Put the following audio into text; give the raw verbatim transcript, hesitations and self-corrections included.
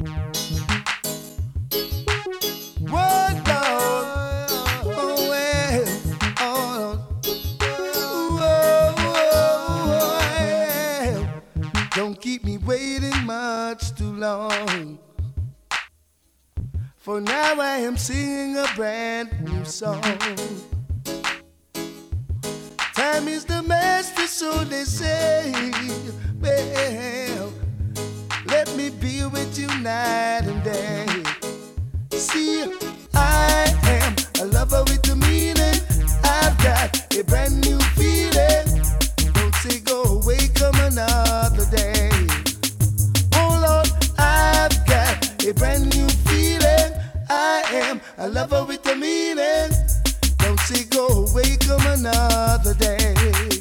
What Lord? Oh, well, oh, oh, well. Don't keep me waiting much too long. For now I am singing a brand new song. Time is the master, so they say. Well, let me be with you night and day. See, I am a lover with a meaning. I've got a brand new feeling. Don't say go away, come another day. Oh Lord, I've got a brand new feeling. I am a lover with a meaning. Don't say go away, come another day.